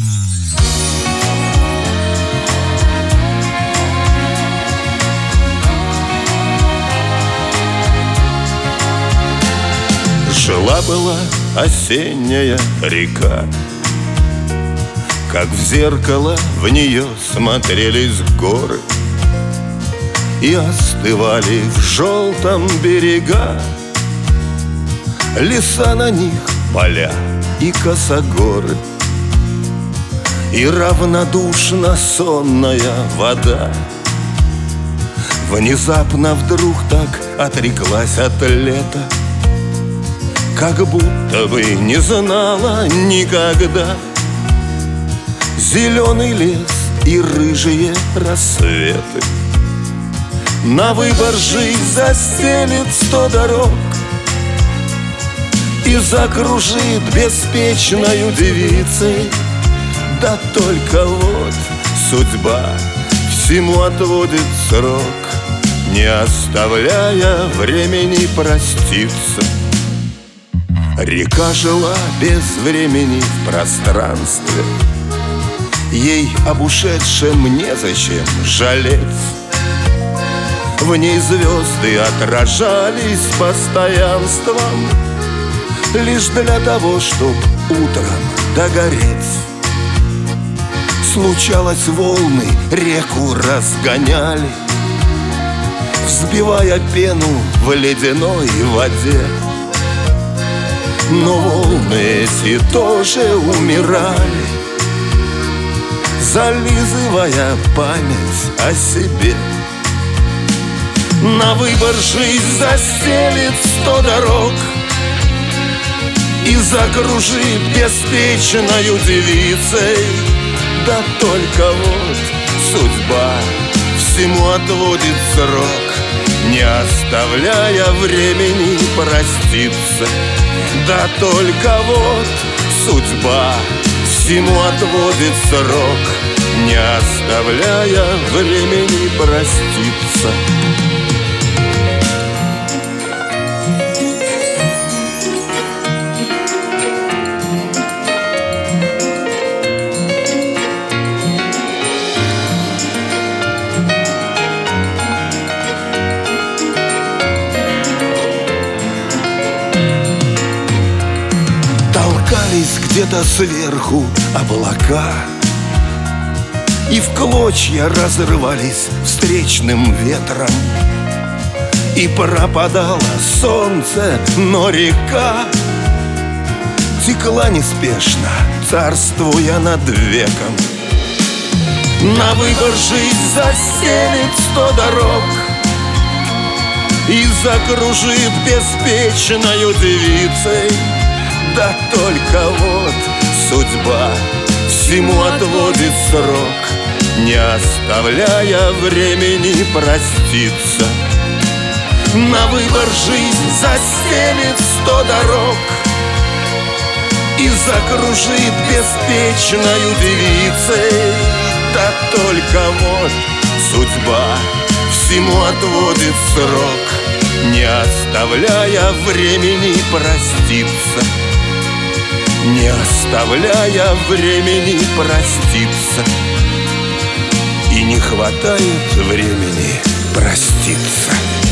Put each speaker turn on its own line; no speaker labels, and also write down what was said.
Жила-была осенняя река, как в зеркало в нее смотрелись горы, и остывали в желтом берега, леса на них, поля и косогоры, и равнодушно сонная вода внезапно вдруг так отреклась от лета, как будто бы не знала никогда. Зеленый лес и рыжие рассветы на выбор жизнь застелит 100 дорог и закружит беспечною девицей. Да только вот судьба всему отводит срок, не оставляя времени проститься. Река жила без времени в пространстве, ей об ушедшем незачем жалеть. В ней звезды отражались постоянством, лишь для того, чтоб утром догореть. Случалось, волны реку разгоняли, взбивая пену в ледяной воде. Но волны эти тоже умирали, зализывая память о себе. На выбор жизнь застелит 100 дорог и закружит беспечною девицей. Да только вот судьба всему отводит срок, не оставляя времени проститься. Да только вот судьба всему отводит срок, не оставляя времени проститься. Где-то сверху облака, и в клочья разрывались встречным ветром, и пропадало солнце, но река текла неспешно, царствуя над веком. На выбор жизнь застелит 100 дорог и закружит беспечною девицей. Да только вот судьба всему отводит срок, не оставляя времени проститься. На выбор жизнь застелит 100 дорог и закружит беспечною девицей. Да только вот судьба всему отводит срок, не оставляя времени проститься. Не оставляя времени проститься. И не хватает времени проститься.